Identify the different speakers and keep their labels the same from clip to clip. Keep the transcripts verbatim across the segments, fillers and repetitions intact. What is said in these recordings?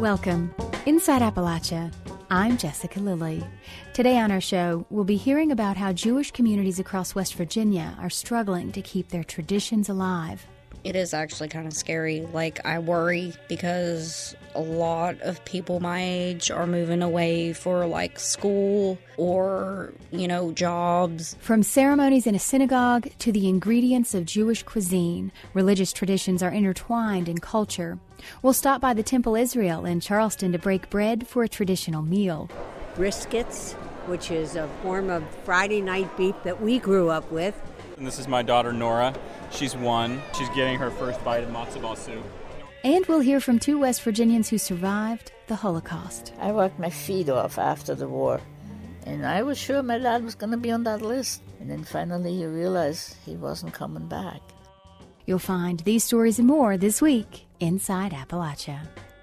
Speaker 1: Welcome. Inside Appalachia, I'm Jessica Lilly. Today on our show, we'll be hearing about how Jewish communities across West Virginia are struggling to keep their traditions alive.
Speaker 2: It is actually kind of scary. Like, I worry because a lot of people my age are moving away for, like, school or, you know, jobs.
Speaker 1: From ceremonies in a synagogue to the ingredients of Jewish cuisine, religious traditions are intertwined in culture. We'll stop by the Temple Israel in Charleston to break bread for a traditional meal.
Speaker 3: Briskets, which is a form of Friday night beef that we grew up with.
Speaker 4: And this is my daughter, Nora. She's one. She's getting her first bite of matzo ball soup.
Speaker 1: And we'll hear from two West Virginians who survived the Holocaust.
Speaker 5: I worked my feet off after the war, and I was sure my dad was going to be on that list. And then finally you realize he wasn't coming back.
Speaker 1: You'll find these stories and more this week Inside Appalachia.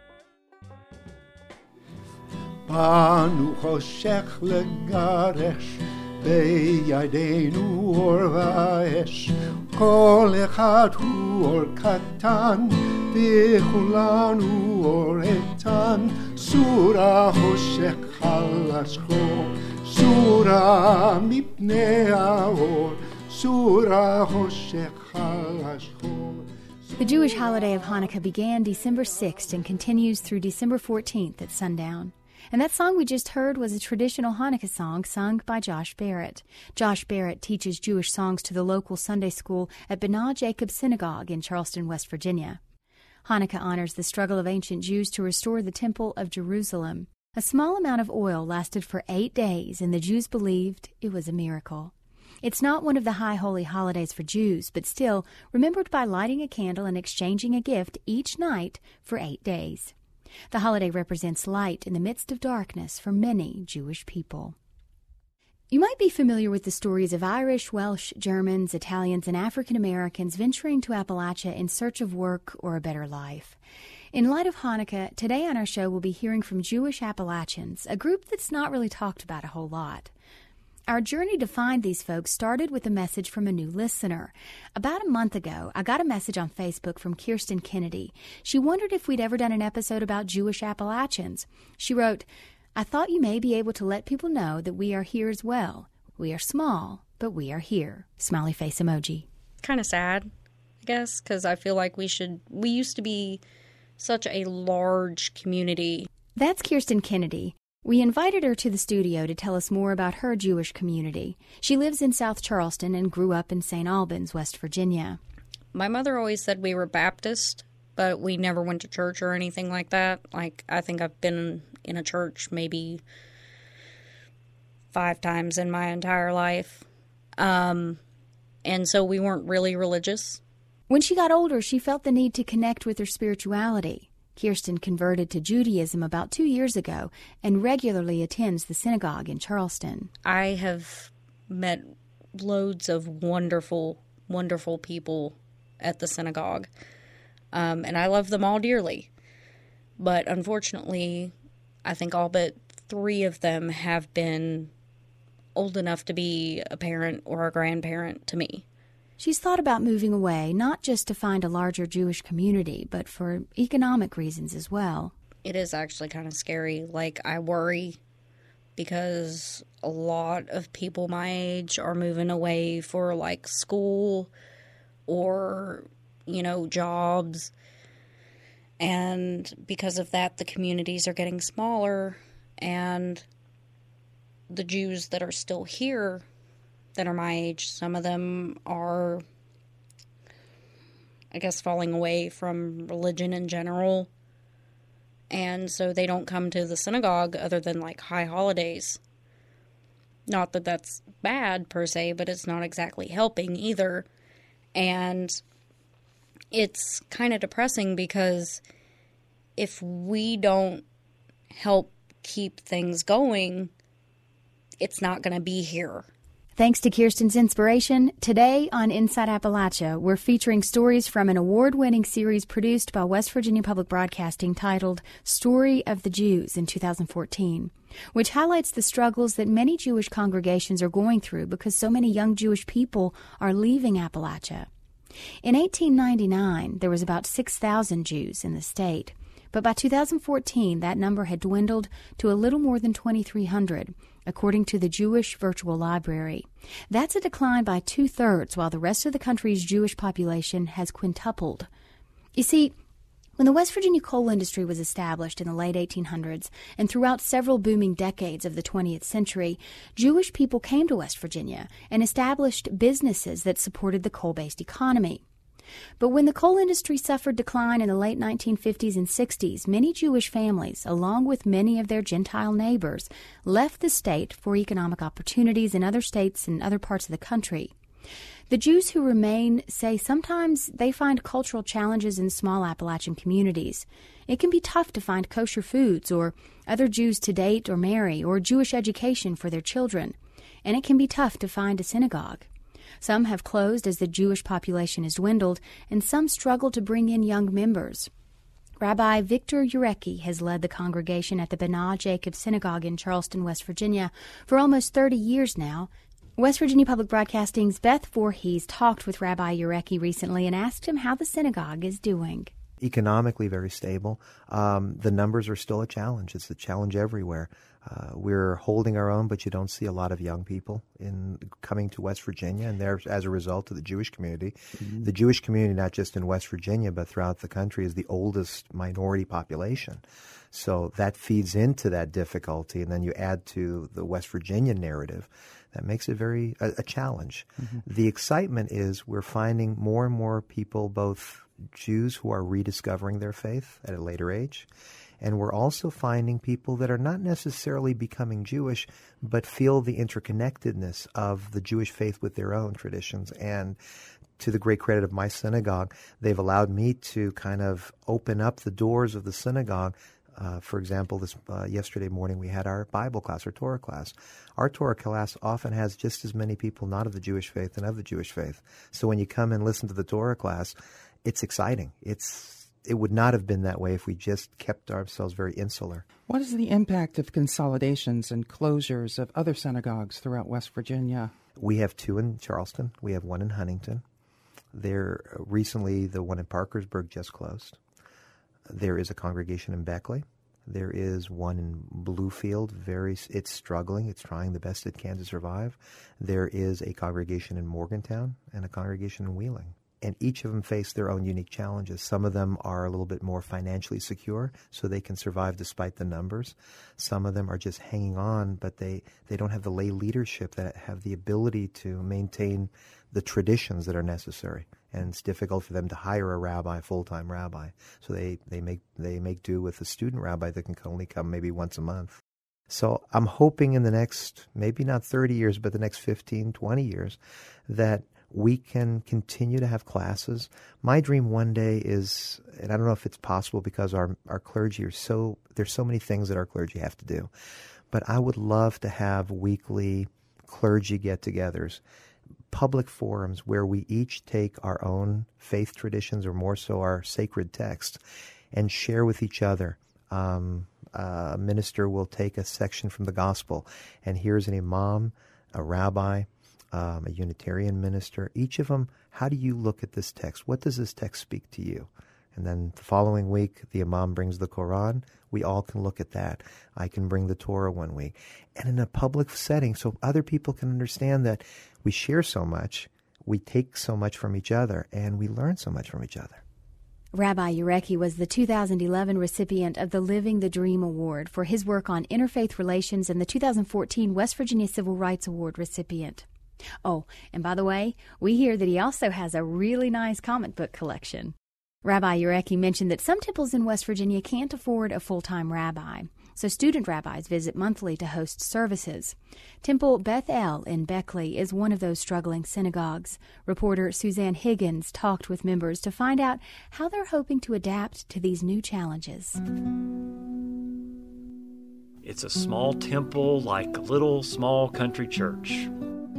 Speaker 6: Banu choshech legaresh בידינו אור ואש, כל אחד הוא אור קטן, וכולנו אור איתן, סורה חושך חלש חור, סורה מפני האור, סורה חושך חלש חור.
Speaker 1: The Jewish holiday of Hanukkah began December sixth and continues through December fourteenth at sundown. And that song we just heard was a traditional Hanukkah song sung by Josh Barrett. Josh Barrett teaches Jewish songs to the local Sunday school at B'nai Jacob Synagogue in Charleston, West Virginia. Hanukkah honors the struggle of ancient Jews to restore the Temple of Jerusalem. A small amount of oil lasted for eight days, and the Jews believed it was a miracle. It's not one of the high holy holidays for Jews, but still remembered by lighting a candle and exchanging a gift each night for eight days. The holiday represents light in the midst of darkness for many Jewish people. You might be familiar with the stories of Irish, Welsh, Germans, Italians, and African Americans venturing to Appalachia in search of work or a better life. In light of Hanukkah, today on our show we'll be hearing from Jewish Appalachians, a group that's not really talked about a whole lot. Our journey to find these folks started with a message from a new listener. About a month ago, I got a message on Facebook from Kirsten Kennedy. She wondered if we'd ever done an episode about Jewish Appalachians. She wrote, "I thought you may be able to let people know that we are here as well. We are small, but we are here." Smiley face emoji.
Speaker 2: Kind of sad, I guess, because I feel like we should, we used to be such a large community.
Speaker 1: That's Kirsten Kennedy. We invited her to the studio to tell us more about her Jewish community. She lives in South Charleston and grew up in Saint Albans, West Virginia.
Speaker 2: My mother always said we were Baptist, but we never went to church or anything like that. Like, I think I've been in a church maybe five times in my entire life. Um, and so we weren't really religious.
Speaker 1: When she got older, she felt the need to connect with her spirituality. Kirsten converted to Judaism about two years ago and regularly attends the synagogue in Charleston.
Speaker 2: I have met loads of wonderful, wonderful people at the synagogue, um, and I love them all dearly. But unfortunately, I think all but three of them have been old enough to be a parent or a grandparent to me.
Speaker 1: She's thought about moving away, not just to find a larger Jewish community, but for economic reasons as well.
Speaker 2: It is actually kind of scary. Like, I worry because a lot of people my age are moving away for, like, school or, you know, jobs. And because of that, the communities are getting smaller, and the Jews that are still here that are my age, some of them are, I guess, falling away from religion in general. And so they don't come to the synagogue other than, like, high holidays. Not that that's bad, per se, but it's not exactly helping either. And it's kind of depressing because if we don't help keep things going, it's not going to be here.
Speaker 1: Thanks to Kirsten's inspiration, today on Inside Appalachia, we're featuring stories from an award-winning series produced by West Virginia Public Broadcasting titled Story of the Jews in two thousand fourteen, which highlights the struggles that many Jewish congregations are going through because so many young Jewish people are leaving Appalachia. In eighteen ninety-nine, there was about six thousand Jews in the state. But by two thousand fourteen, that number had dwindled to a little more than twenty-three hundred, according to the Jewish Virtual Library. That's a decline by two-thirds, while the rest of the country's Jewish population has quintupled. You see, when the West Virginia coal industry was established in the late eighteen hundreds and throughout several booming decades of the twentieth century, Jewish people came to West Virginia and established businesses that supported the coal-based economy. But when the coal industry suffered decline in the late nineteen fifties and sixties, many Jewish families, along with many of their Gentile neighbors, left the state for economic opportunities in other states and other parts of the country. The Jews who remain say sometimes they find cultural challenges in small Appalachian communities. It can be tough to find kosher foods or other Jews to date or marry or Jewish education for their children. And it can be tough to find a synagogue. Some have closed as the Jewish population has dwindled, and some struggle to bring in young members. Rabbi Victor Urecki has led the congregation at the Benah Jacob Synagogue in Charleston, West Virginia, for almost thirty years now. West Virginia Public Broadcasting's Beth Voorhees talked with Rabbi Urecki recently and asked him how the synagogue is doing.
Speaker 7: Economically very stable. Um, the numbers are still a challenge. It's a challenge everywhere. Uh, we're holding our own, but you don't see a lot of young people in coming to West Virginia, and there's as a result of the Jewish community. Mm-hmm. The Jewish community, not just in West Virginia, but throughout the country, is the oldest minority population. So that feeds into that difficulty, and then you add to the West Virginia narrative. That makes it very a, a challenge. Mm-hmm. The excitement is we're finding more and more people, both Jews who are rediscovering their faith at a later age, and we're also finding people that are not necessarily becoming Jewish, but feel the interconnectedness of the Jewish faith with their own traditions. And to the great credit of my synagogue, they've allowed me to kind of open up the doors of the synagogue. Uh, for example, this uh, yesterday morning we had our Bible class, our Torah class. Our Torah class often has just as many people not of the Jewish faith and of the Jewish faith. So when you come and listen to the Torah class, it's exciting. It's It would not have been that way if we just kept ourselves very insular.
Speaker 8: What is the impact of consolidations and closures of other synagogues throughout West Virginia?
Speaker 7: We have two in Charleston. We have one in Huntington. There, recently, the one in Parkersburg just closed. There is a congregation in Beckley. There is one in Bluefield. Very, it's struggling. It's trying the best it can to survive. There is a congregation in Morgantown and a congregation in Wheeling. And each of them face their own unique challenges. Some of them are a little bit more financially secure, so they can survive despite the numbers. Some of them are just hanging on, but they, they don't have the lay leadership that have the ability to maintain the traditions that are necessary. And it's difficult for them to hire a rabbi, a full-time rabbi. So they, they make they make do with a student rabbi that can only come maybe once a month. So I'm hoping in the next, maybe not thirty years, but the next fifteen, twenty years, that we can continue to have classes. My dream one day is, and I don't know if it's possible because our, our clergy are so, there's so many things that our clergy have to do, but I would love to have weekly clergy get-togethers, public forums where we each take our own faith traditions, or more so our sacred text, and share with each other. Um, a minister will take a section from the gospel, and here's an imam, a rabbi, Um, a Unitarian minister, each of them, how do you look at this text? What does this text speak to you? And then the following week, the imam brings the Quran. We all can look at that. I can bring the Torah one week. And in a public setting, so other people can understand that we share so much, we take so much from each other, and we learn so much from each other.
Speaker 1: Rabbi Urecki was the two thousand eleven recipient of the Living the Dream Award for his work on interfaith relations and the two thousand fourteen West Virginia Civil Rights Award recipient. Oh, and by the way, we hear that he also has a really nice comic book collection. Rabbi Urecki mentioned that some temples in West Virginia can't afford a full-time rabbi, so student rabbis visit monthly to host services. Temple Beth El in Beckley is one of those struggling synagogues. Reporter Suzanne Higgins talked with members to find out how they're hoping to adapt to these new challenges.
Speaker 9: It's a small temple like a little small country church.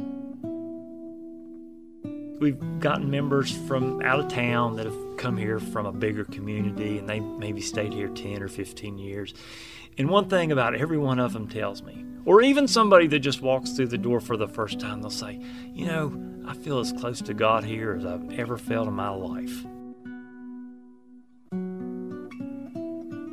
Speaker 9: We've gotten members from out of town that have come here from a bigger community, and they maybe stayed here ten or fifteen years. And one thing about every one of them tells me, or even somebody that just walks through the door for the first time, they'll say, you know, I feel as close to God here as I've ever felt in my life.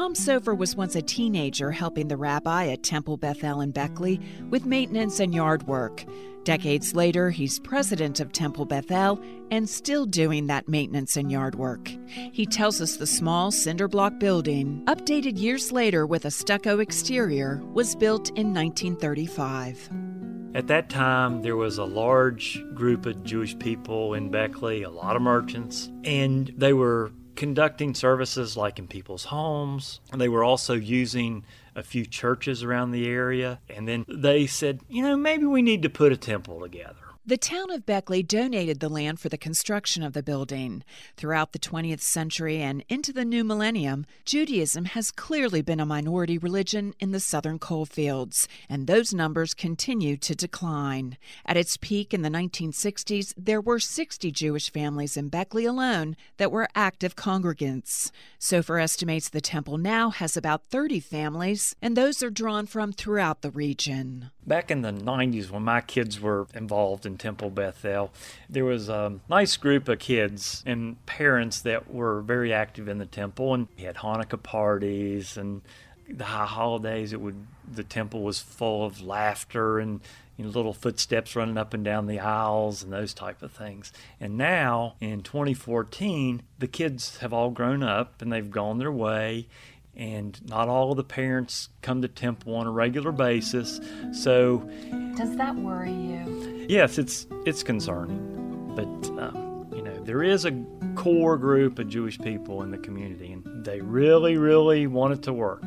Speaker 10: Tom Sofer was once a teenager helping the rabbi at Temple Beth El in Beckley with maintenance and yard work. Decades later, he's president of Temple Beth El and still doing that maintenance and yard work. He tells us the small cinder block building, updated years later with a stucco exterior, was built in nineteen thirty-five.
Speaker 9: At that time, there was a large group of Jewish people in Beckley, a lot of merchants, and they were conducting services like in people's homes. They were also using a few churches around the area, and then they said, you know, maybe we need to put a temple together.
Speaker 10: The town of Beckley donated the land for the construction of the building. Throughout the twentieth century and into the new millennium, Judaism has clearly been a minority religion in the southern coalfields, and those numbers continue to decline. At its peak in the nineteen sixties, there were sixty Jewish families in Beckley alone that were active congregants. Sofer estimates the temple now has about thirty families, and those are drawn from throughout the region.
Speaker 9: Back in the nineties, when my kids were involved in Temple Beth El, there was a nice group of kids and parents that were very active in the temple, and we had Hanukkah parties and the high holidays. It would the temple was full of laughter and, you know, little footsteps running up and down the aisles and those type of things. And now in twenty fourteen, the kids have all grown up and they've gone their way. And not all of the parents come to temple on a regular basis. So,
Speaker 10: does that worry you?
Speaker 9: Yes, it's it's concerning. But um, you know, there is a core group of Jewish people in the community, and they really, really want it to work.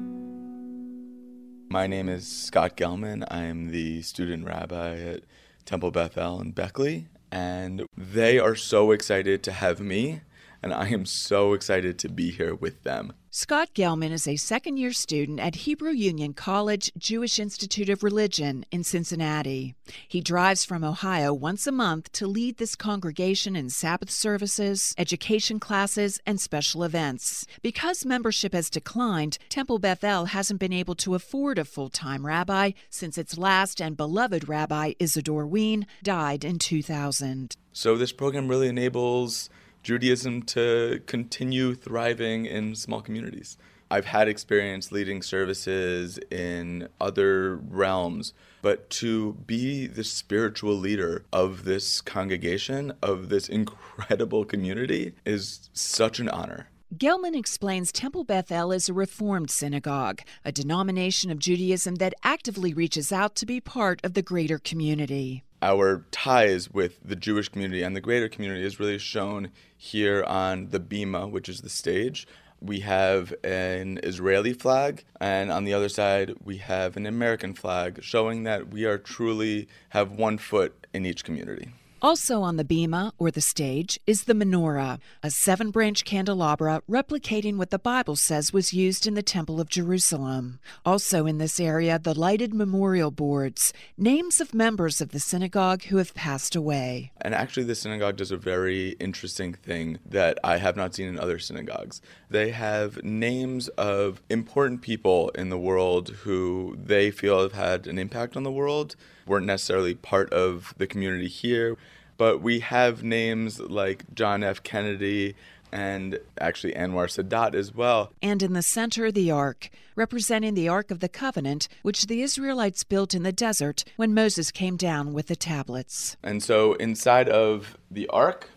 Speaker 11: My name is Scott Gelman. I am the student rabbi at Temple Beth El in Beckley, and they are so excited to have me, and I am so excited to be here with them.
Speaker 10: Scott Gelman is a second-year student at Hebrew Union College Jewish Institute of Religion in Cincinnati. He drives from Ohio once a month to lead this congregation in Sabbath services, education classes, and special events. Because membership has declined, Temple Beth El hasn't been able to afford a full-time rabbi since its last and beloved rabbi, Isidore Wien, died in two thousand.
Speaker 11: So this program really enables Judaism to continue thriving in small communities. I've had experience leading services in other realms, but to be the spiritual leader of this congregation, of this incredible community, is such an honor.
Speaker 10: Gelman explains Temple Beth El is a Reformed synagogue, a denomination of Judaism that actively reaches out to be part of the greater community.
Speaker 11: Our ties with the Jewish community and the greater community is really shown here on the bima, which is the stage. We have an Israeli flag, and on the other side, we have an American flag, showing that we are truly have one foot in each community.
Speaker 10: Also on the bima, or the stage, is the menorah, a seven-branch candelabra replicating what the Bible says was used in the Temple of Jerusalem. Also in this area, the lighted memorial boards, names of members of the synagogue who have passed away.
Speaker 11: And actually, the synagogue does a very interesting thing that I have not seen in other synagogues. They have names of important people in the world who they feel have had an impact on the world, weren't necessarily part of the community here, but we have names like John F. Kennedy and actually Anwar Sadat as well.
Speaker 10: And in the center, the Ark, representing the Ark of the Covenant, which the Israelites built in the desert when Moses came down with the tablets.
Speaker 11: And so inside of the Ark,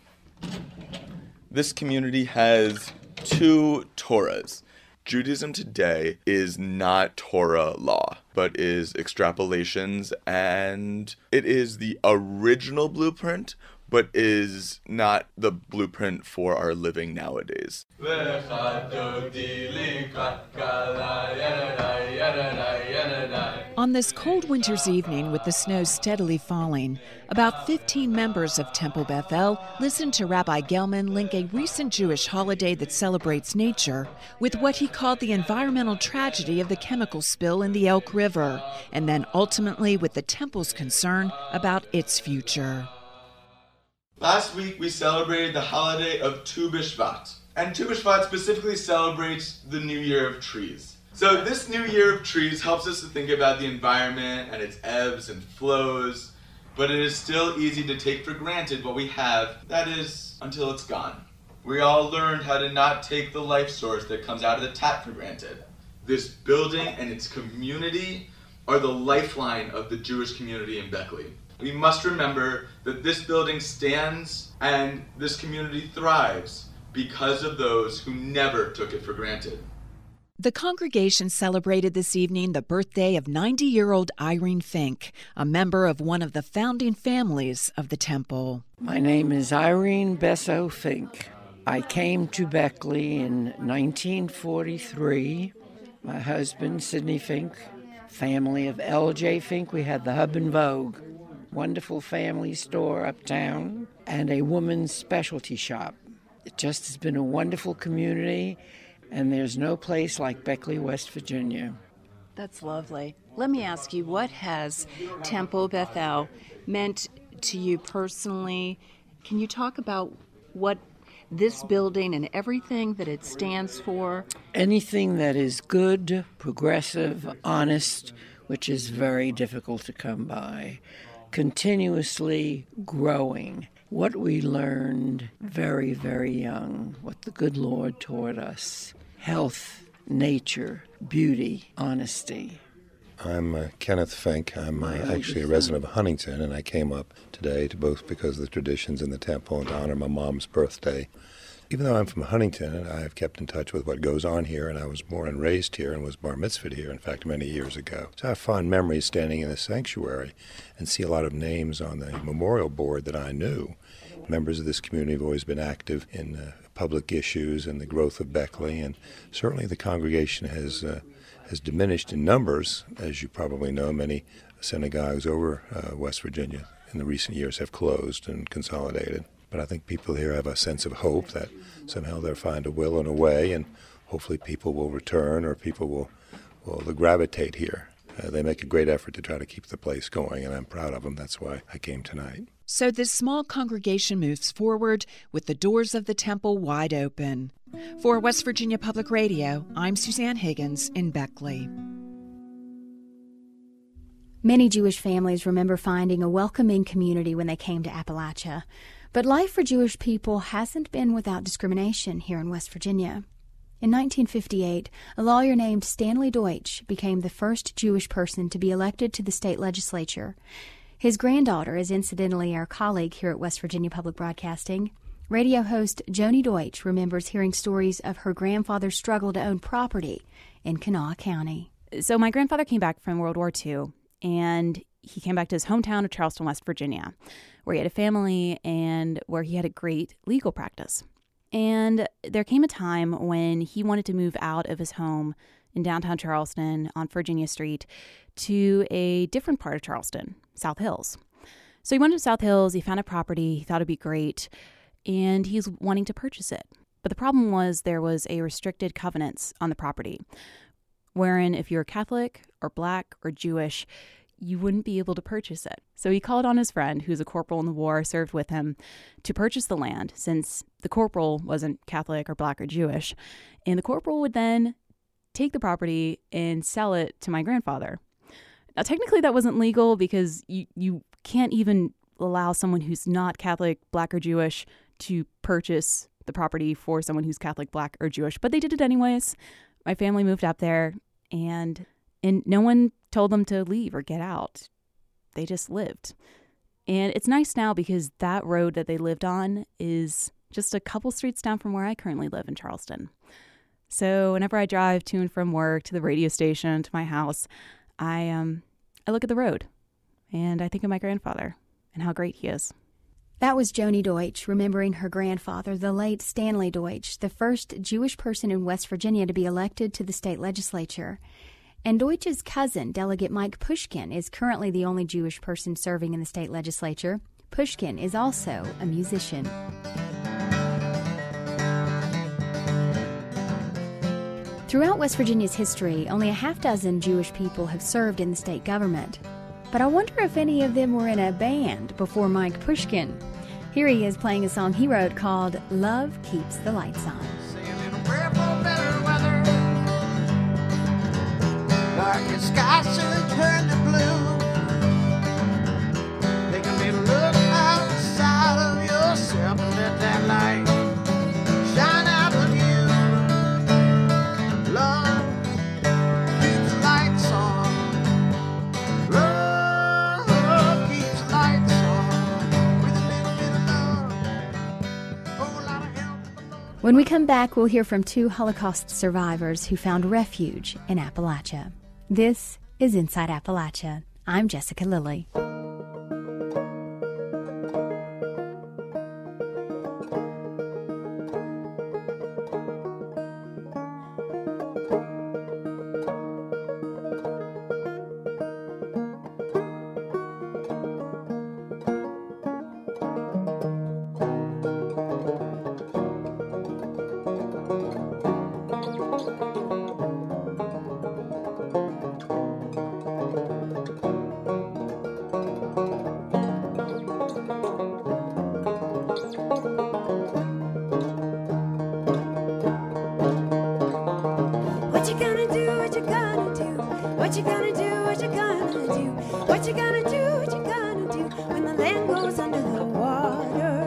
Speaker 11: this community has two Torahs. Judaism today is not Torah law, but is extrapolations, and it is the original blueprint, but is not the blueprint for our living nowadays.
Speaker 10: On this cold winter's evening with the snow steadily falling, about fifteen members of Temple Beth El listened to Rabbi Gelman link a recent Jewish holiday that celebrates nature with what he called the environmental tragedy of the chemical spill in the Elk River, and then ultimately with the temple's concern about its future.
Speaker 11: Last week we celebrated the holiday of Tu B'Shvat, and Tu B'Shvat specifically celebrates the New Year of Trees. So this New Year of Trees helps us to think about the environment and its ebbs and flows, but it is still easy to take for granted what we have, that is, until it's gone. We all learned how to not take the life source that comes out of the tap for granted. This building and its community are the lifeline of the Jewish community in Beckley. We must remember that this building stands and this community thrives because of those who never took it for granted.
Speaker 10: The congregation celebrated this evening the birthday of ninety-year-old Irene Fink, a member of one of the founding families of the temple.
Speaker 12: My name is Irene Besso Fink. I came to Beckley in nineteen forty-three. My husband, Sidney Fink, family of L J Fink. We had the Hub and Vogue, wonderful family store uptown, and a woman's specialty shop. It just has been a wonderful community, and there's no place like Beckley, West Virginia.
Speaker 13: That's lovely. Let me ask you, what has Temple Bethel meant to you personally? Can you talk about what this building and everything that it stands for?
Speaker 12: Anything that is good, progressive, honest, which is very difficult to come by. Continuously growing. What we learned very, very young, what the good Lord taught us. Health, nature, beauty, honesty.
Speaker 14: I'm uh, Kenneth Fink. I'm uh, actually a resident of Huntington, and I came up today to both because of the traditions in the temple and to honor my mom's birthday. Even though I'm from Huntington, I have kept in touch with what goes on here, and I was born and raised here and was bar mitzvahed here, in fact, many years ago. So I have fond memories standing in the sanctuary and see a lot of names on the memorial board that I knew. Members of this community have always been active in uh, public issues and the growth of Beckley, and certainly the congregation has uh, has diminished in numbers. As you probably know, many synagogues over uh, West Virginia in the recent years have closed and consolidated. But I think people here have a sense of hope that somehow they'll find a will and a way, and hopefully people will return or people will, will gravitate here. Uh, they make a great effort to try to keep the place going, and I'm proud of them. That's why I came tonight.
Speaker 10: So this small congregation moves forward with the doors of the temple wide open. For West Virginia Public Radio, I'm Suzanne Higgins in Beckley.
Speaker 1: Many Jewish families remember finding a welcoming community when they came to Appalachia. But life for Jewish people hasn't been without discrimination here in West Virginia. In nineteen fifty-eight, a lawyer named Stanley Deutsch became the first Jewish person to be elected to the state legislature. His granddaughter is incidentally our colleague here at West Virginia Public Broadcasting. Radio host Joni Deutsch remembers hearing stories of her grandfather's struggle to own property in Kanawha County.
Speaker 15: So my grandfather came back from World War Two, and he came back to his hometown of Charleston, West Virginia, where he had a family and where he had a great legal practice. And there came a time when he wanted to move out of his home in downtown Charleston on Virginia Street to a different part of Charleston, South Hills. So he went to South Hills, he found a property, he thought it'd be great, and he's wanting to purchase it. But the problem was there was a restricted covenants on the property, wherein if you're Catholic or Black or Jewish, you wouldn't be able to purchase it. So he called on his friend, who's a corporal in the war, served with him, to purchase the land, since the corporal wasn't Catholic or Black or Jewish. And the corporal would then take the property and sell it to my grandfather. Now, technically that wasn't legal because you, you can't even allow someone who's not Catholic, Black, or Jewish to purchase the property for someone who's Catholic, Black, or Jewish. But they did it anyways. My family moved up there, and and no one told them to leave or get out. They just lived. And it's nice now because that road that they lived on is just a couple streets down from where I currently live in Charleston. So whenever I drive to and from work, to the radio station, to my house, I um I look at the road and I think of my grandfather and how great he is.
Speaker 1: That was Joni Deutsch remembering her grandfather, the late Stanley Deutsch, the first Jewish person in West Virginia to be elected to the state legislature. And Deutsch's cousin, Delegate Mike Pushkin, is currently the only Jewish person serving in the state legislature. Pushkin is also a musician. Throughout West Virginia's history, only a half dozen Jewish people have served in the state government. But I wonder if any of them were in a band before Mike Pushkin. Here he is playing a song he wrote called Love Keeps the Lights On.
Speaker 16: Darkest skies soon turn to blue. Take a little look outside of yourself and let that light
Speaker 1: When we come back, we'll hear from two Holocaust survivors who found refuge in Appalachia. This is Inside Appalachia. I'm Jessica Lilly.
Speaker 17: What you gonna do, what you gonna do? What you gonna do, what you gonna do? What you gonna do, what you gonna do when the land goes under the water?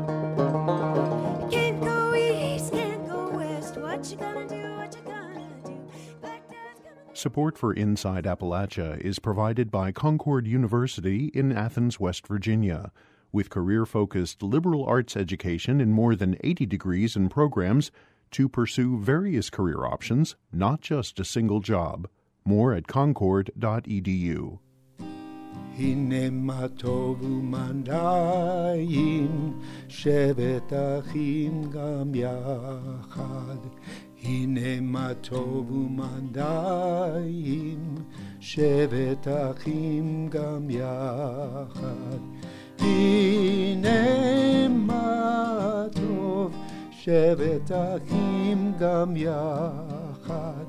Speaker 17: Can't go east, can't go west. What you gonna do, what you gonna do?
Speaker 18: Support for Inside Appalachia is provided by Concord University in Athens, West Virginia. With career-focused liberal arts education in more than eighty degrees and programs to pursue various career options, not just a single job. More at concord dot e d u.
Speaker 6: הנה מה טוב ומנעים, שבת אחים גם יחד. הנה מה טוב ומנעים, שבת אחים גם יחד. הנה מה טוב, שבת אחים גם יחד.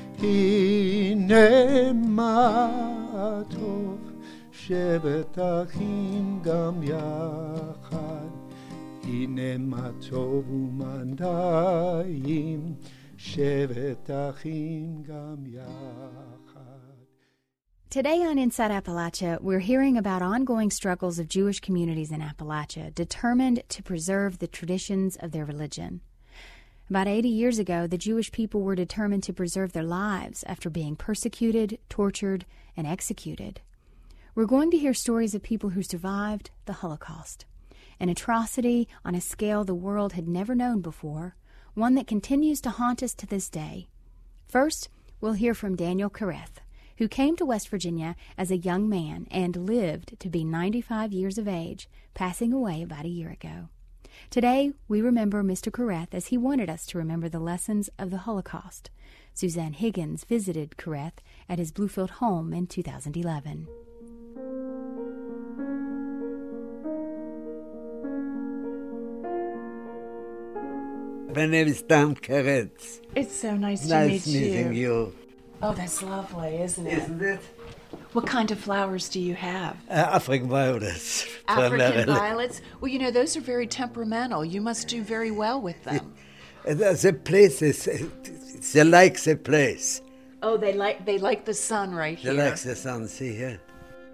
Speaker 6: הנה מה טוב, שבת אחים גם יחד. הנה מה טוב ומנעים, שבת אחים גם יחד.
Speaker 1: Today on Inside Appalachia, we're hearing about ongoing struggles of Jewish communities in Appalachia determined to preserve the traditions of their religion. About eighty years ago, the Jewish people were determined to preserve their lives after being persecuted, tortured, and executed. We're going to hear stories of people who survived the Holocaust, an atrocity on a scale the world had never known before, one that continues to haunt us to this day. First, we'll hear from Daniel Kareth, who came to West Virginia as a young man and lived to be ninety-five years of age, passing away about a year ago. Today, we remember Mister Kareth as he wanted us to remember the lessons of the Holocaust. Suzanne Higgins visited Kareth at his Bluefield home in two thousand eleven.
Speaker 19: My name is Dan Kareth.
Speaker 13: It's so nice,
Speaker 19: nice
Speaker 13: to meet
Speaker 19: meeting
Speaker 13: you.
Speaker 19: you.
Speaker 13: Oh, that's lovely, isn't it?
Speaker 19: Isn't it?
Speaker 13: What kind of flowers do you have?
Speaker 19: Uh, African violets.
Speaker 13: African
Speaker 19: primarily.
Speaker 13: violets? Well, you know, those are very temperamental. You must do very well with them.
Speaker 19: The place is, they like the place.
Speaker 13: Oh, they like they like the sun right
Speaker 19: They
Speaker 13: here.
Speaker 19: like the sun, see here.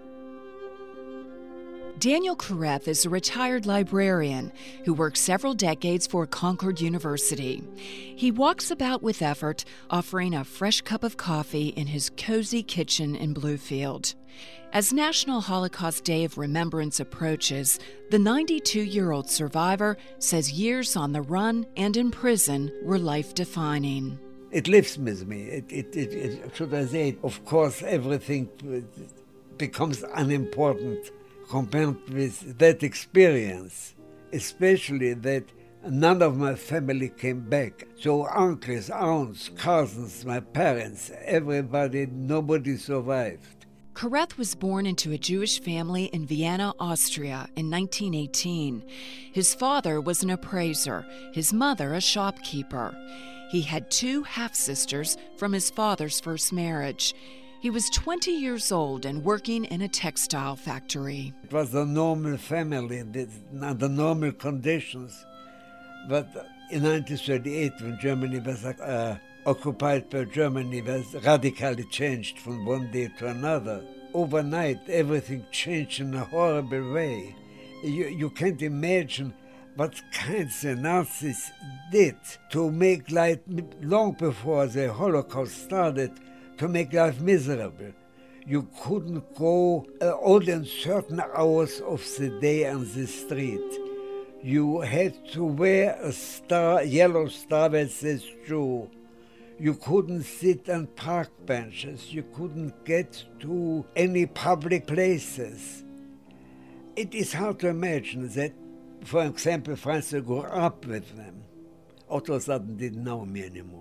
Speaker 10: Daniel Kareth is a retired librarian who worked several decades for Concord University. He walks about with effort, offering a fresh cup of coffee in his cozy kitchen in Bluefield. As National Holocaust Day of Remembrance approaches, the ninety-two-year-old survivor says years on the run and in prison were life-defining.
Speaker 19: It lives with me. It, it, it, it, should I say, of course, everything becomes unimportant compared with that experience, especially that none of my family came back. So uncles, aunts, cousins, my parents, everybody, nobody survived.
Speaker 10: Kareth was born into a Jewish family in Vienna, Austria in nineteen eighteen. His father was an appraiser, his mother a shopkeeper. He had two half-sisters from his father's first marriage. He was twenty years old and working in a textile factory.
Speaker 19: It was a normal family, under normal conditions. But in nineteen thirty-eight, when Germany was uh, occupied by Germany, was radically changed from one day to another. Overnight, everything changed in a horrible way. You, you can't imagine what kinds the Nazis did to make life, long before the Holocaust started, to make life miserable. You couldn't go uh, only in certain hours of the day on the street. You had to wear a star, yellow star that says Jew. You couldn't sit on park benches. You couldn't get to any public places. It is hard to imagine that, for example, Francis grew up with them. All of a sudden didn't know me anymore.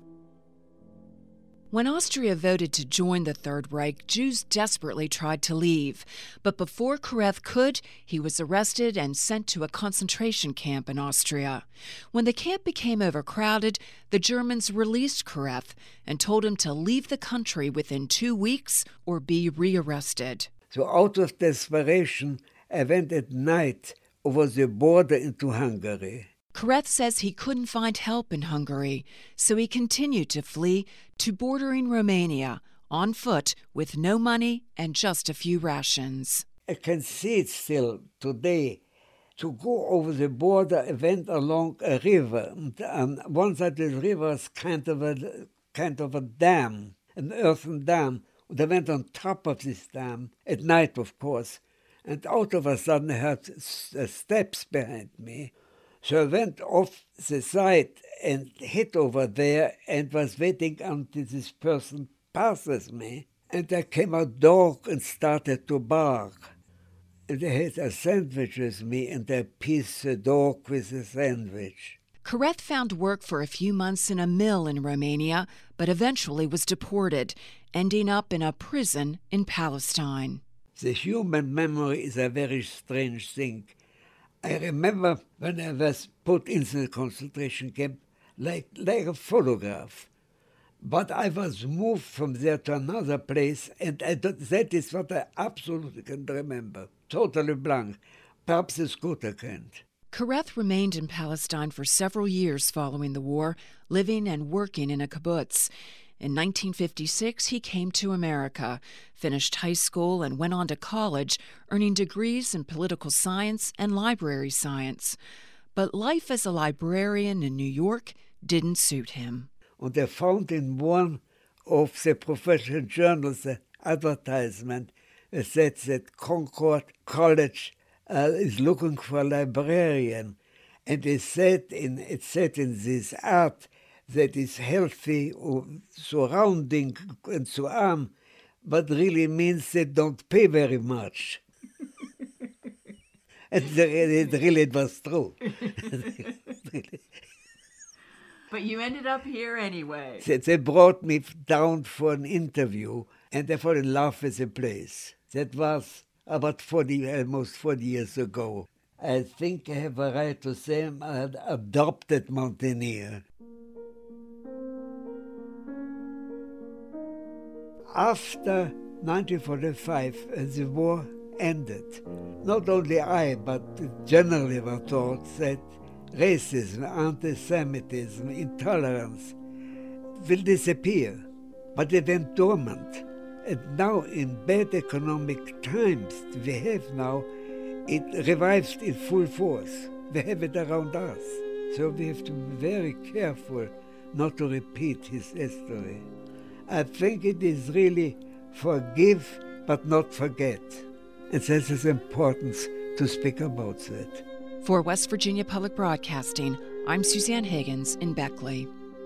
Speaker 10: When Austria voted to join the Third Reich, Jews desperately tried to leave. But before Kareth could, he was arrested and sent to a concentration camp in Austria. When the camp became overcrowded, the Germans released Kareth and told him to leave the country within two weeks or be rearrested.
Speaker 19: So out of desperation, I went at night over the border into Hungary.
Speaker 10: Kareth says he couldn't find help in Hungary, so he continued to flee to bordering Romania, on foot, with no money and just a few rations.
Speaker 19: I can see it still today. To go over the border, I went along a river. And on one side of the river was kind of a, kind of a dam, an earthen dam. And I went on top of this dam, at night, of course. And out of a sudden, I heard steps behind me. So I went off the side and hit over there and was waiting until this person passes me. And I came out dog and started to bark. And they had a sandwich with me and I pieced the dog with the sandwich.
Speaker 10: Kareth found work for a few months in a mill in Romania, but eventually was deported, ending up in a prison in Palestine.
Speaker 19: The human memory is a very strange thing. I remember when I was put into the concentration camp, like, like a photograph. But I was moved from there to another place, and I that is what I absolutely can remember. Totally blank. Perhaps it's good I can't.
Speaker 10: Kareth remained in Palestine for several years following the war, living and working in a kibbutz. In nineteen fifty-six, he came to America, finished high school, and went on to college, earning degrees in political science and library science. But life as a librarian in New York didn't suit him.
Speaker 19: And I found in one of the professional journals an advertisement that said that Concord College uh, is looking for a librarian. And it said in, it said in this ad that is healthy, or surrounding and so on, but really means they don't pay very much. And it really it was true.
Speaker 13: But you ended up here anyway.
Speaker 19: They, they brought me down for an interview, and I fell in love with the place. That was about forty, almost forty years ago. I think I have a right to say I'm an adopted mountaineer. After nineteen forty-five, as the war ended, not only I, but generally were taught that racism, anti-Semitism, intolerance will disappear, but they went dormant. And now, in bad economic times we have now, it revives in full force. We have it around us. So we have to be very careful not to repeat his history. I think it is really forgive but not forget. And this is important to speak about that.
Speaker 10: For West Virginia Public Broadcasting, I'm Suzanne Higgins in Beckley.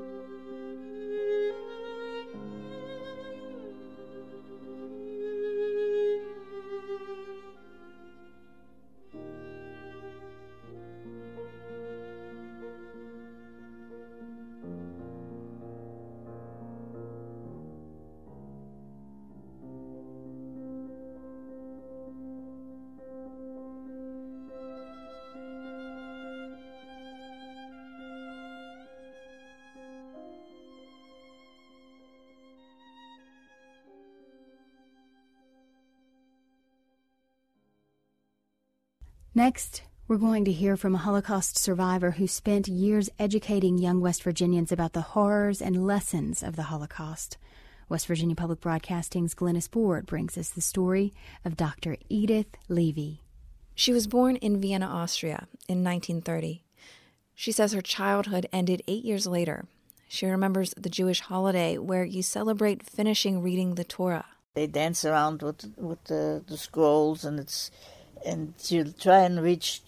Speaker 1: Next, we're going to hear from a Holocaust survivor who spent years educating young West Virginians about the horrors and lessons of the Holocaust. West Virginia Public Broadcasting's Glennis Board brings us the story of Doctor Edith Levy.
Speaker 20: She was born in Vienna, Austria in nineteen thirty. She says her childhood ended eight years later. She remembers the Jewish holiday where you celebrate finishing reading the Torah.
Speaker 5: They dance around with with the, the scrolls, and it's and you try and reach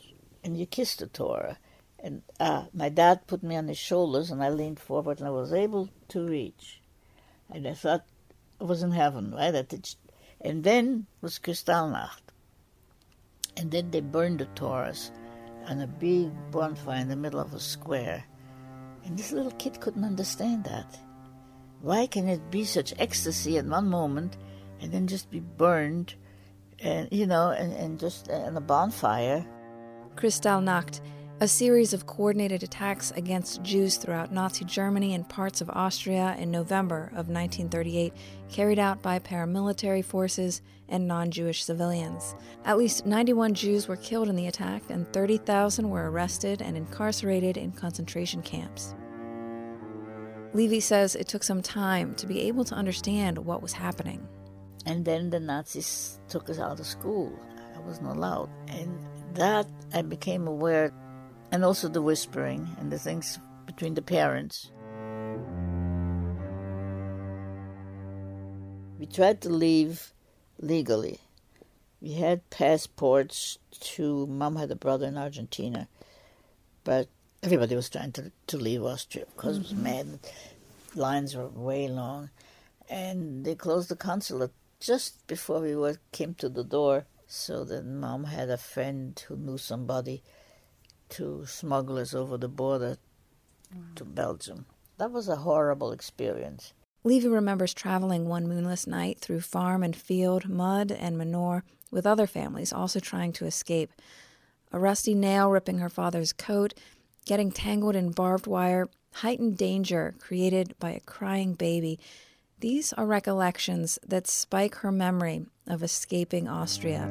Speaker 5: and you kiss the Torah. And uh, my dad put me on his shoulders, and I leaned forward, and I was able to reach. And I thought I was in heaven, right? I did, and then was Kristallnacht. And then they burned the Torahs on a big bonfire in the middle of a square. And this little kid couldn't understand that. Why can it be such ecstasy at one moment and then just be burned, and you know, and, and just in a bonfire?
Speaker 20: Kristallnacht, a series of coordinated attacks against Jews throughout Nazi Germany and parts of Austria in November of nineteen thirty-eight, carried out by paramilitary forces and non-Jewish civilians. At least ninety-one Jews were killed in the attack, and thirty thousand were arrested and incarcerated in concentration camps. Levy says it took some time to be able to understand what was happening.
Speaker 5: And then the Nazis took us out of school. I wasn't allowed. And that I became aware, and also the whispering and the things between the parents. We tried to leave legally. We had passports to, Mom had a brother in Argentina, but everybody was trying to, to leave Austria because mm-hmm. it was mad. Lines were way long. And they closed the consulate just before we were, came to the door. So then Mom had a friend who knew somebody to smuggle us over the border wow. to Belgium. That was a horrible experience.
Speaker 20: Levy remembers traveling one moonless night through farm and field, mud and manure, with other families also trying to escape. A rusty nail ripping her father's coat, getting tangled in barbed wire, heightened danger created by a crying baby. These are recollections that spike her memory of escaping Austria.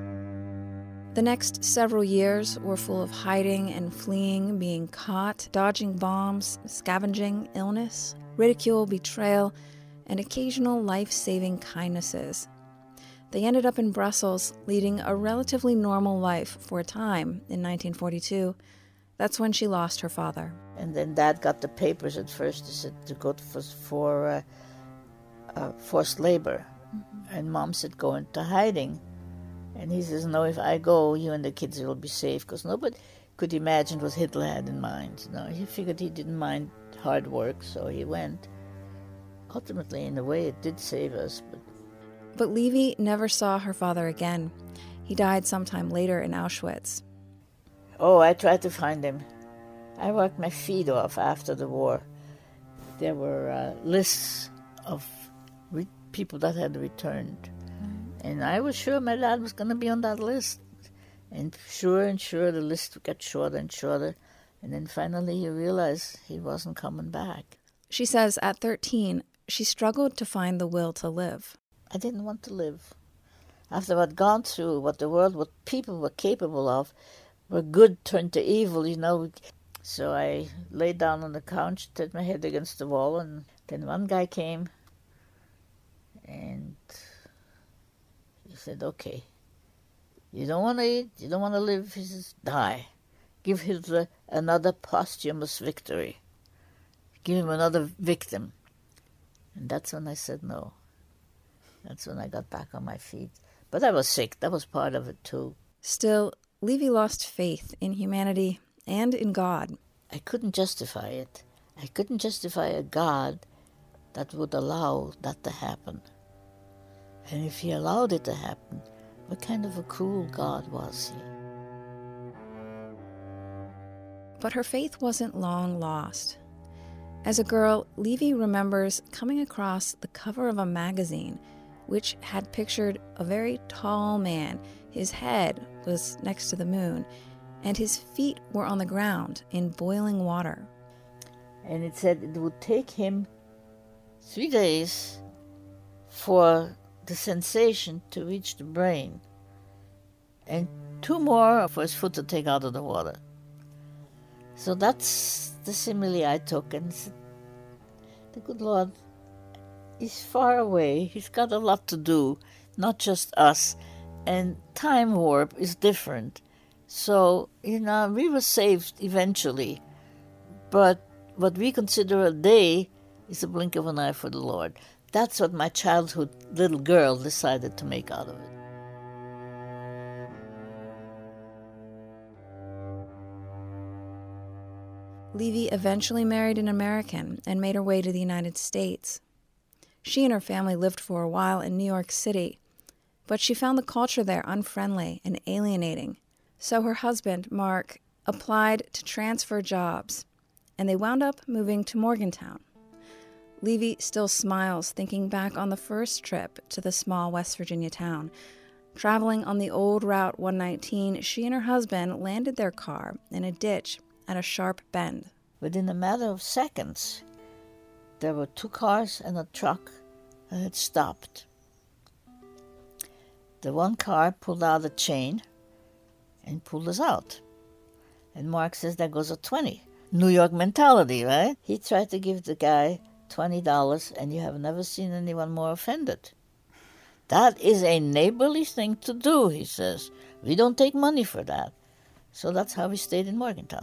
Speaker 20: The next several years were full of hiding and fleeing, being caught, dodging bombs, scavenging, illness, ridicule, betrayal, and occasional life-saving kindnesses. They ended up in Brussels, leading a relatively normal life for a time in nineteen forty-two. That's when she lost her father.
Speaker 5: And then Dad got the papers at first. He said to go for, for uh, uh, forced labor. Mm-hmm. And Mom said, go into hiding. And he says, no, if I go, you and the kids will be safe. Because nobody could imagine what Hitler had in mind. You know, he figured he didn't mind hard work, so he went. Ultimately, in a way, it did save us. But,
Speaker 20: but Levy never saw her father again. He died sometime later in Auschwitz.
Speaker 5: Oh, I tried to find him. I worked my feet off after the war. There were uh, lists of re- people that had returned. Mm-hmm. And I was sure my dad was going to be on that list. And sure and sure, the list got shorter and shorter. And then finally you realize he wasn't coming back.
Speaker 20: She says at thirteen, she struggled to find the will to live.
Speaker 5: I didn't want to live. After I'd gone through, what the world, what people were capable of, were good turned to evil, you know. So I laid down on the couch, hit my head against the wall, and then one guy came and he said, okay, you don't want to eat, you don't want to live, he says, die. Give Hitler another posthumous victory. Give him another victim. And that's when I said no. That's when I got back on my feet. But I was sick, that was part of it too.
Speaker 20: Still, Levy lost faith in humanity and in God.
Speaker 5: I couldn't justify it. I couldn't justify a God that would allow that to happen. And if he allowed it to happen, what kind of a cruel God was he?
Speaker 20: But her faith wasn't long lost. As a girl, Levy remembers coming across the cover of a magazine which had pictured a very tall man. His head was next to the moon, and his feet were on the ground in boiling water.
Speaker 5: And it said it would take him three days for the sensation to reach the brain, and two more for his foot to take out of the water. So that's the simile I took, and said, the good Lord, he's far away, he's got a lot to do, not just us. And time warp is different. So, you know, we were saved eventually. But what we consider a day is a blink of an eye for the Lord. That's what my childhood little girl decided to make out of it.
Speaker 20: Levy eventually married an American and made her way to the United States. She and her family lived for a while in New York City, but she found the culture there unfriendly and alienating. So her husband, Mark, applied to transfer jobs, and they wound up moving to Morgantown. Levy still smiles thinking back on the first trip to the small West Virginia town. Traveling on the old Route one nineteen, she and her husband landed their car in a ditch at a sharp bend.
Speaker 5: Within a matter of seconds, there were two cars and a truck that had stopped. The one car pulled out a chain and pulled us out. And Mark says, there goes a twenty. New York mentality, right? He tried to give the guy twenty dollars, and you have never seen anyone more offended. That is a neighborly thing to do, he says. We don't take money for that. So that's how we stayed in Morgantown.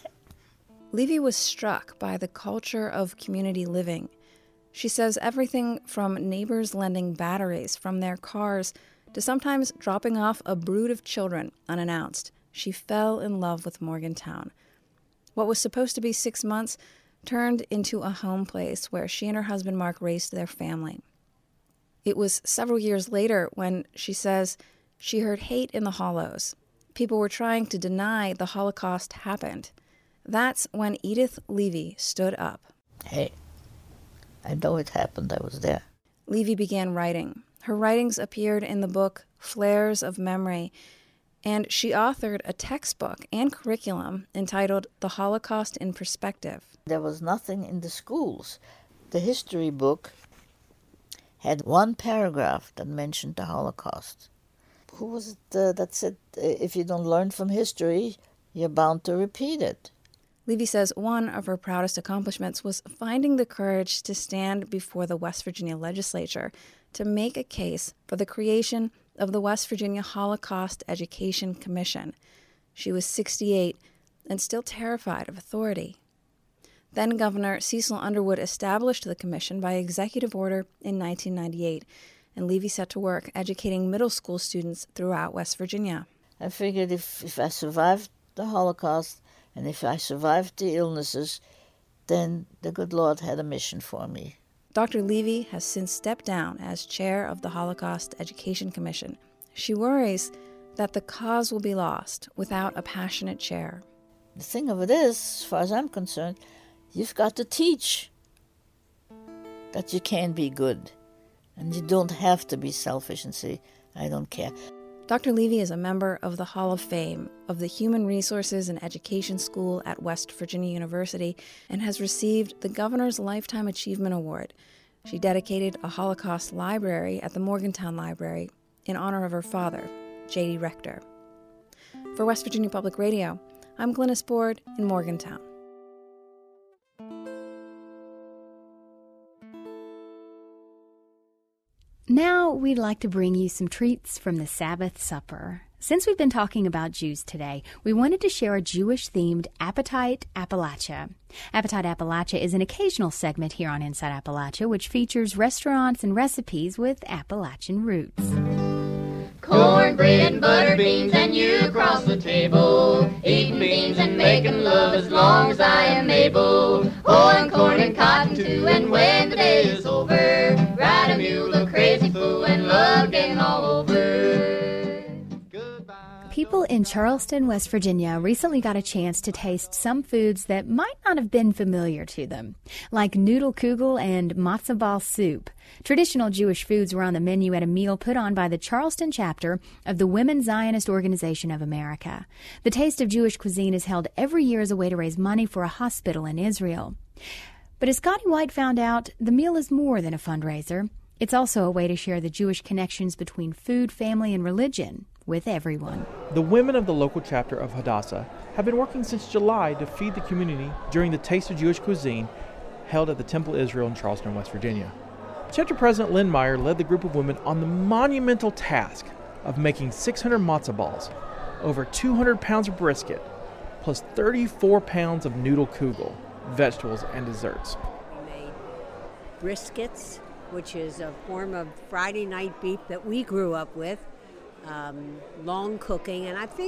Speaker 20: Levy was struck by the culture of community living. She says everything from neighbors lending batteries from their cars to sometimes dropping off a brood of children unannounced. She fell in love with Morgantown. What was supposed to be six months turned into a home place where she and her husband Mark raised their family. It was several years later when, she says, she heard hate in the hollows. People were trying to deny the Holocaust happened. That's when Edith Levy stood up.
Speaker 5: Hey, I know it happened. I was there.
Speaker 20: Levy began writing. Her writings appeared in the book Flares of Memory, and she authored a textbook and curriculum entitled The Holocaust in Perspective.
Speaker 5: There was nothing in the schools. The history book had one paragraph that mentioned the Holocaust. Who was it uh, that said, if you don't learn from history, you're bound to repeat it?
Speaker 20: Levy says one of her proudest accomplishments was finding the courage to stand before the West Virginia legislature to make a case for the creation of the West Virginia Holocaust Education Commission. She was sixty-eight and still terrified of authority. Then Governor Cecil Underwood established the commission by executive order in nineteen ninety-eight, and Levy set to work educating middle school students throughout West Virginia.
Speaker 5: I figured if, if I survived the Holocaust and if I survived the illnesses, then the good Lord had a mission for me.
Speaker 20: Doctor Levy has since stepped down as chair of the Holocaust Education Commission. She worries that the cause will be lost without a passionate chair.
Speaker 5: The thing of it is, as far as I'm concerned, you've got to teach that you can be good. And you don't have to be selfish and say, I don't care.
Speaker 20: Doctor Levy is a member of the Hall of Fame of the Human Resources and Education School at West Virginia University and has received the Governor's Lifetime Achievement Award. She dedicated a Holocaust library at the Morgantown Library in honor of her father, J D Rector. For West Virginia Public Radio, I'm Glynis Board in Morgantown.
Speaker 1: Now we'd like to bring you some treats from the Sabbath Supper. Since we've been talking about Jews today, we wanted to share a Jewish-themed Appetite Appalachia. Appetite Appalachia is an occasional segment here on Inside Appalachia, which features restaurants and recipes with Appalachian roots.
Speaker 21: Cornbread and butter beans and you across the table, eating beans and making love as long as I am able. Oh, and corn and cotton too, and when the day is over, ride a mule, a crazy fool, and love getting all over.
Speaker 1: People in Charleston, West Virginia recently got a chance to taste some foods that might not have been familiar to them, like noodle kugel and matzo ball soup. Traditional Jewish foods were on the menu at a meal put on by the Charleston chapter of the Women Zionist Organization of America. The Taste of Jewish Cuisine is held every year as a way to raise money for a hospital in Israel. But as Scotty White found out, the meal is more than a fundraiser. It's also a way to share the Jewish connections between food, family, and religion with everyone.
Speaker 22: The women of the local chapter of Hadassah have been working since July to feed the community during the Taste of Jewish Cuisine held at the Temple Israel in Charleston, West Virginia. Chapter President Lynn Meyer led the group of women on the monumental task of making six hundred matzah balls, over two hundred pounds of brisket, plus thirty-four pounds of noodle kugel, vegetables, and desserts.
Speaker 3: We made briskets, which is a form of Friday night beef that we grew up with. Um, long cooking, and I think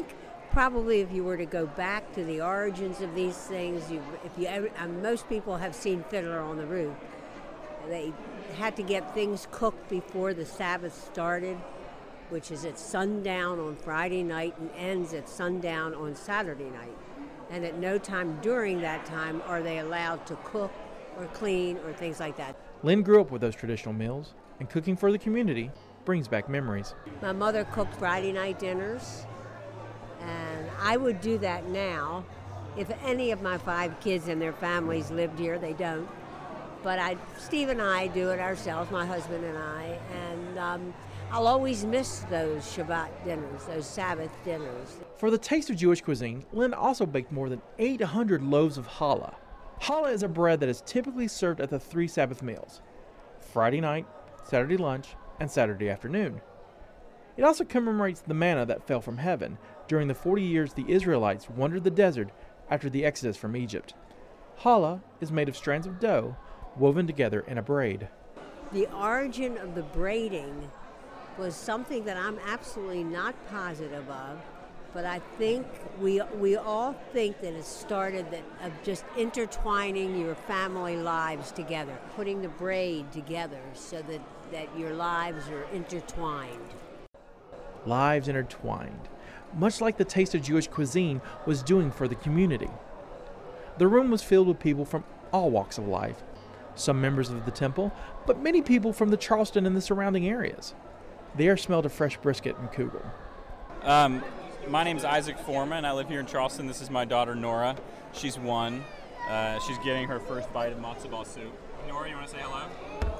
Speaker 3: probably if you were to go back to the origins of these things, you, if you ever, um, most people have seen Fiddler on the Roof. They had to get things cooked before the Sabbath started, which is at sundown on Friday night and ends at sundown on Saturday night. And at no time during that time are they allowed to cook or clean or things like that.
Speaker 22: Lynn grew up with those traditional meals, and cooking for the community brings back memories.
Speaker 3: My mother cooked Friday night dinners, and I would do that now. If any of my five kids and their families lived here, they don't. But I, Steve and I do it ourselves, my husband and I, and um, I'll always miss those Shabbat dinners, those Sabbath dinners.
Speaker 22: For the taste of Jewish cuisine, Lynn also baked more than eight hundred loaves of challah. Challah is a bread that is typically served at the three Sabbath meals: Friday night, Saturday lunch, and Saturday afternoon. It also commemorates the manna that fell from heaven during the forty years the Israelites wandered the desert after the exodus from Egypt. Challah is made of strands of dough woven together in a braid.
Speaker 3: The origin of the braiding was something that I'm absolutely not positive of, but I think we we all think that it started that of just intertwining your family lives together, putting the braid together so that, that your lives are intertwined.
Speaker 22: Lives intertwined, much like the taste of Jewish cuisine was doing for the community. The room was filled with people from all walks of life, some members of the temple, but many people from the Charleston and the surrounding areas. The air smelled of fresh brisket and kugel.
Speaker 2: Um, my name's Isaac Foreman. I live here in Charleston. This is my daughter, Nora. She's one. Uh, she's getting her first bite of matzo ball soup. Nora, you want to say hello?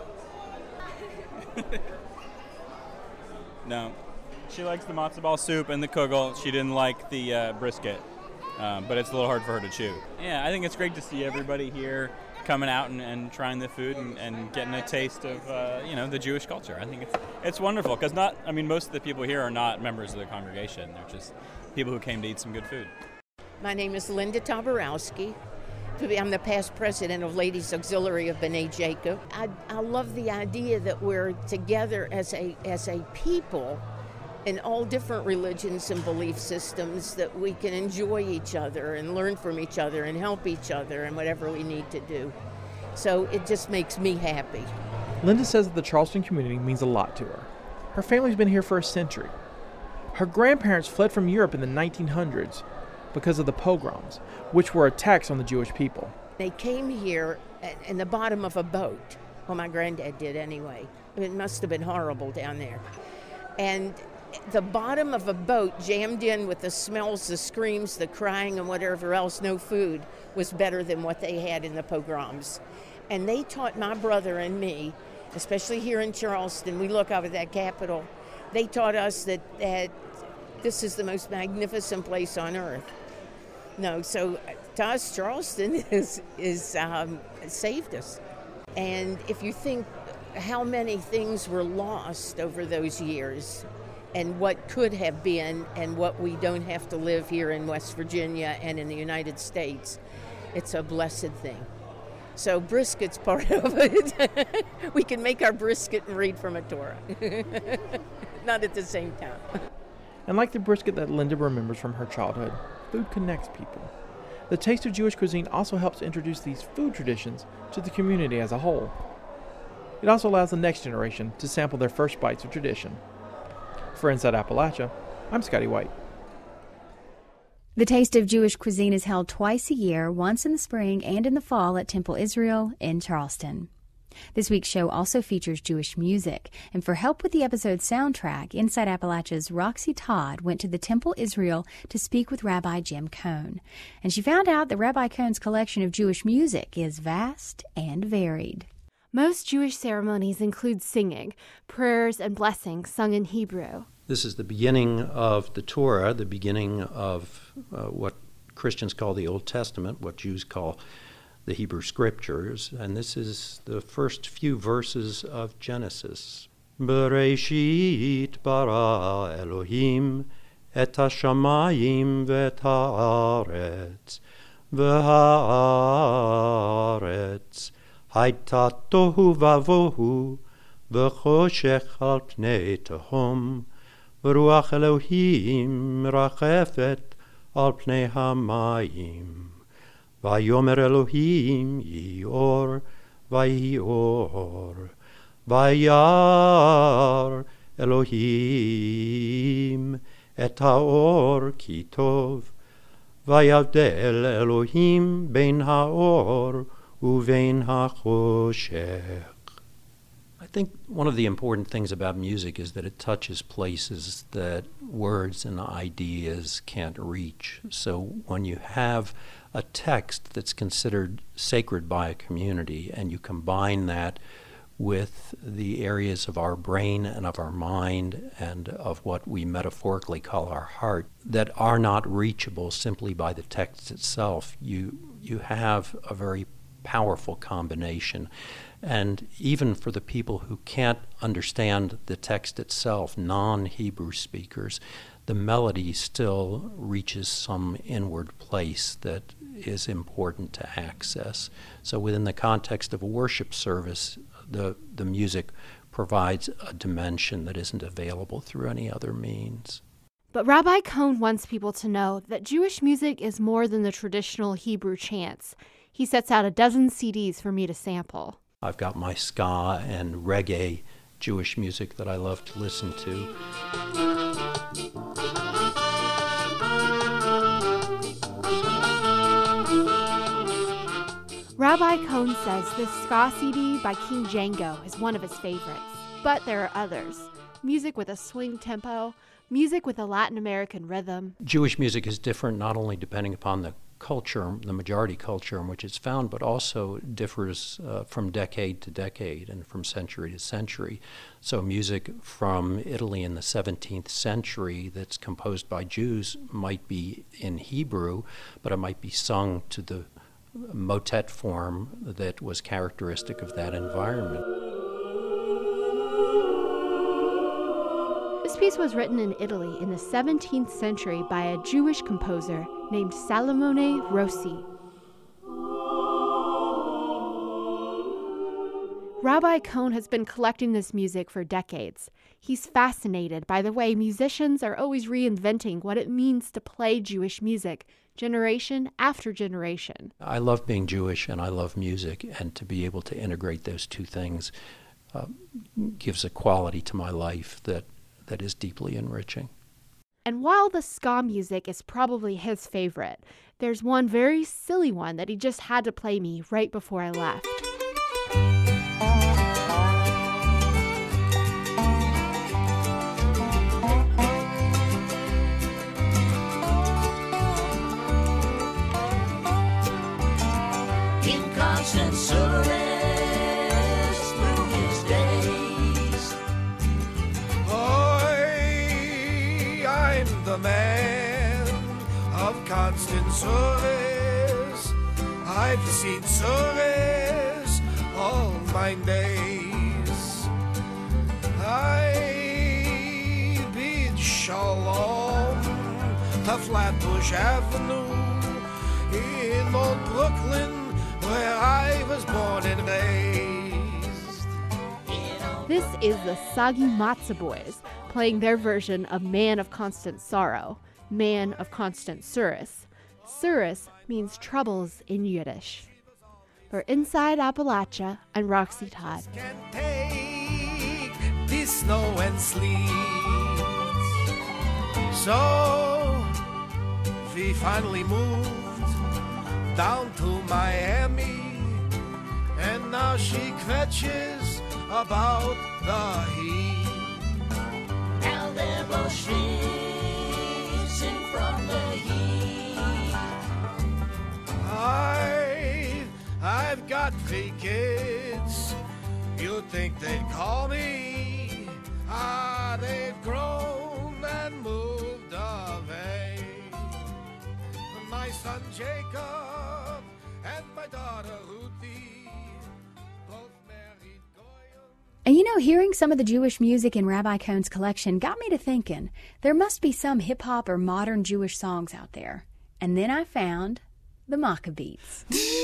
Speaker 2: No. She likes the matzo ball soup and the kugel. She didn't like the uh, brisket, um, but it's a little hard for her to chew. Yeah, I think it's great to see everybody here coming out and, and trying the food and, and getting a taste of, uh, you know, the Jewish culture. I think it's it's wonderful because not, I mean, most of the people here are not members of the congregation. They're just people who came to eat some good food.
Speaker 4: My name is Linda Taborowski. I'm the past president of Ladies Auxiliary of B'nai Jacob. I, I love the idea that we're together as a as a people in all different religions and belief systems, that we can enjoy each other and learn from each other and help each other in whatever we need to do. So it just makes me happy.
Speaker 22: Linda says that the Charleston community means a lot to her. Her family's been here for a century. Her grandparents fled from Europe in the nineteen hundreds because of the pogroms, which were attacks on the Jewish people.
Speaker 4: They came here in the bottom of a boat. Well, my granddad did anyway. It must have been horrible down there. And the bottom of a boat jammed in with the smells, the screams, the crying, and whatever else, no food, was better than what they had in the pogroms. And they taught my brother and me, especially here in Charleston, we look over that Capitol, they taught us that, that this is the most magnificent place on earth. No, so to us, Charleston is, is um, saved us. And if you think how many things were lost over those years, and what could have been, and what we don't have to live here in West Virginia and in the United States, it's a blessed thing. So brisket's part of it. We can make our brisket and read from a Torah. Not at the same time.
Speaker 22: And like the brisket that Linda remembers from her childhood, food connects people. The taste of Jewish cuisine also helps to introduce these food traditions to the community as a whole. It also allows the next generation to sample their first bites of tradition. For Inside Appalachia, I'm Scotty White.
Speaker 1: The Taste of Jewish Cuisine is held twice a year, once in the spring and in the fall at Temple Israel in Charleston. This week's show also features Jewish music, and for help with the episode's soundtrack, Inside Appalachia's Roxy Todd went to the Temple Israel to speak with Rabbi Jim Cohn. And she found out that Rabbi Cohn's collection of Jewish music is vast and varied.
Speaker 23: Most Jewish ceremonies include singing, prayers and blessings sung in Hebrew.
Speaker 24: This is the beginning of the Torah, the beginning of uh, what Christians call the Old Testament, what Jews call the Hebrew Scriptures, and this is the first few verses of Genesis. Bereshit bara Elohim et hashamayim v'et haaretz v'haaretz hayta tohu vavohu v'choshech al pnei tehom v'ruach Elohim rachefet al pnei hamayim. Vayomer Elohim Yior, Vayior, Vayar Elohim et haor ki tov, Vayavdel Elohim ben haor uvein hachoshech. I think one of the important things about music is that it touches places that words and ideas can't reach. So when you have a text that's considered sacred by a community and you combine that with the areas of our brain and of our mind and of what we metaphorically call our heart that are not reachable simply by the text itself, you you have a very powerful combination. And even for the people who can't understand the text itself, non-Hebrew speakers, the melody still reaches some inward place that is important to access. So within the context of a worship service, the, the music provides a dimension that isn't available through any other means.
Speaker 23: But Rabbi Cohn wants people to know that Jewish music is more than the traditional Hebrew chants. He sets out a dozen C Ds for me to sample.
Speaker 24: I've got my ska and reggae Jewish music that I love to listen to.
Speaker 23: Rabbi Cohn says this ska C D by King Django is one of his favorites. But there are others. Music with a swing tempo, music with a Latin American rhythm.
Speaker 24: Jewish music is different not only depending upon the culture, the majority culture in which it's found, but also differs uh, from decade to decade and from century to century. So music from Italy in the seventeenth century that's composed by Jews might be in Hebrew, but it might be sung to the motet form that was characteristic of that environment.
Speaker 23: This piece was written in Italy in the seventeenth century by a Jewish composer named Salomone Rossi. Rabbi Cohn has been collecting this music for decades. He's fascinated by the way musicians are always reinventing what it means to play Jewish music, generation after generation.
Speaker 24: I love being Jewish and I love music, and to be able to integrate those two things uh, gives a quality to my life that that is deeply enriching.
Speaker 23: And while the ska music is probably his favorite, there's one very silly one that he just had to play me right before I left.
Speaker 7: In constant service through his days, I'm the man of constant service. I've seen service all my days. I bid shalom to Flatbush Avenue in old Brooklyn, where I was born and raised.
Speaker 23: This is the Sagi Matzah Boys, playing their version of Man of Constant Sorrow, Man of Constant Surus. Surus means troubles in Yiddish. For Inside Appalachia, I'm Roxy Todd.
Speaker 7: Can take this snow and sleet. So we finally moved down to Miami, and now she kvetches about the heat. Now they're both freezing from the heat. I, I've got three kids. You'd think they'd call me. Ah, they've grown and moved away. My son Jacob and my daughter Ruthie, both married Goyim.
Speaker 1: And you know, hearing some of the Jewish music in Rabbi Cohn's collection got me to thinking there must be some hip-hop or modern Jewish songs out there. And then I found the Maccabees.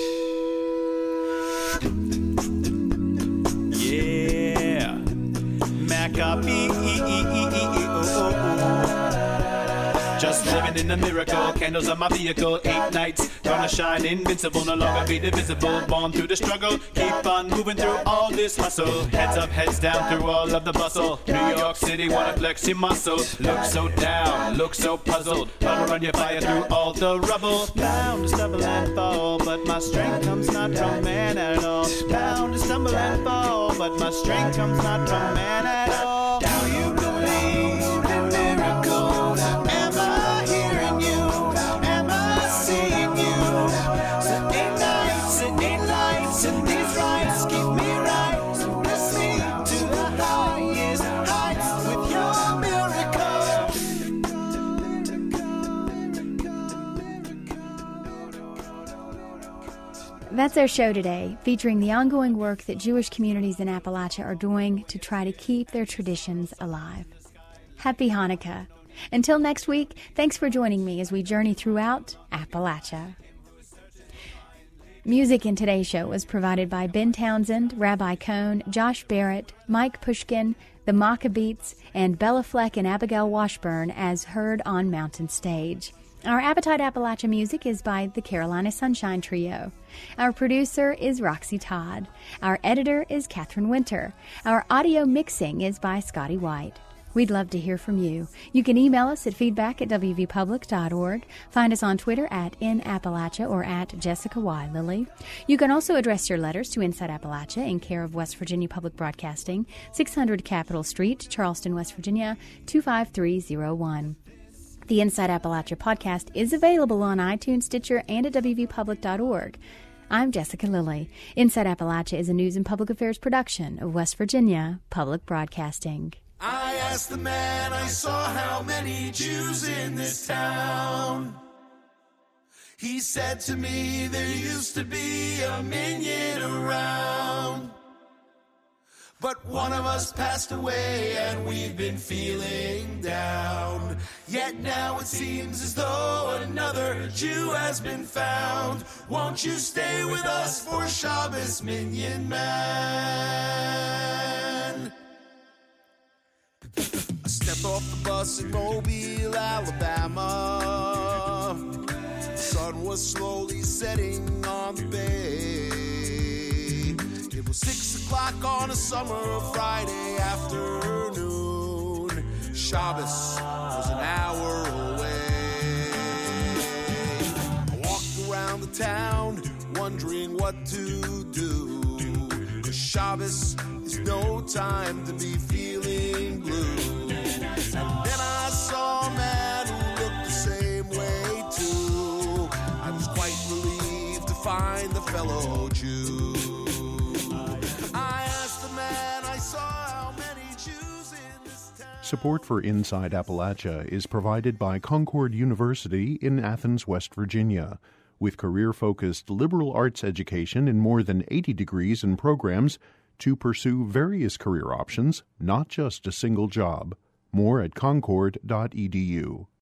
Speaker 8: Yeah, Maccabees. Just living in a miracle. Candles on my vehicle, eight nights. Gonna shine invincible, no longer be divisible. Born through the struggle, keep on moving through all this hustle. Heads up, heads down through all of the bustle. New York City, wanna flex your muscle. Look so down, look so puzzled. Wanna run your fire through all the rubble. Bound to stumble and fall, but my strength comes not from man at all. Bound to stumble and fall, but my strength comes not from man at all. Do you believe in miracles? Am I hearing you? Am I seeing you? Sunday nights and eight lights and these rights keep me right. So bless me to the highest heights with your miracles.
Speaker 1: That's our show today, featuring the ongoing work that Jewish communities in Appalachia are doing to try to keep their traditions alive. Happy Hanukkah. Until next week, thanks for joining me as we journey throughout Appalachia. Music in today's show was provided by Ben Townsend, Rabbi Cohn, Josh Barrett, Mike Pushkin, the Maccabeats, and Bella Fleck and Abigail Washburn as heard on Mountain Stage. Our Appetite Appalachia music is by the Carolina Sunshine Trio. Our producer is Roxy Todd. Our editor is Catherine Winter. Our audio mixing is by Scotty White. We'd love to hear from you. You can email us at feedback at w v public dot org. Find us on Twitter at in Appalachia or at Jessica Y. Lilly. You can also address your letters to Inside Appalachia in care of West Virginia Public Broadcasting, six hundred Capitol Street, Charleston, West Virginia, two five three zero one. The Inside Appalachia podcast is available on iTunes, Stitcher, and at w v public dot org. I'm Jessica Lilly. Inside Appalachia is a news and public affairs production of West Virginia Public Broadcasting.
Speaker 7: I asked the man I saw how many Jews in this town. He said to me there used to be a million around. But one of us passed away and we've been feeling down. Yet now it seems as though another Jew has been found. Won't you stay with us for Shabbos, Minyan Man? I stepped off the bus in Mobile, Alabama. The sun was slowly setting on the bay. It was six o'clock on a summer Friday afternoon. Shabbos was an hour away. I walked around the town wondering what to do. 'Cause Shabbos is no time to be feeling blue. And then I saw a man who looked the same way too. I was quite relieved to find the fellow Jew. I asked the man I saw how many Jews in this town.
Speaker 18: Support for Inside Appalachia is provided by Concord University in Athens, West Virginia. With career-focused liberal arts education in more than eighty degrees and programs to pursue various career options, not just a single job. More at concord dot e d u.